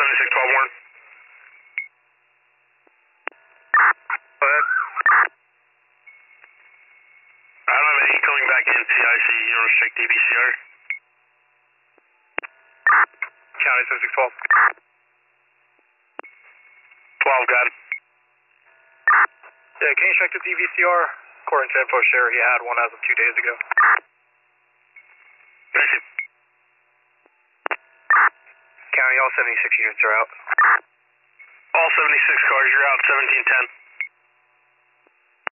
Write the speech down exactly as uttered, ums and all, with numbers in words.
seventy-six twelve Warren. Go ahead. I don't have any coming back in C I C, you don't restrict D B C R. County seventy-six twelve. twelve, got it. Yeah, can you check the D V C R? According to info share, he had one as of two days ago. Thank you. County, all seventy-six units are out. All seventy-six cars, you're out, seventeen ten.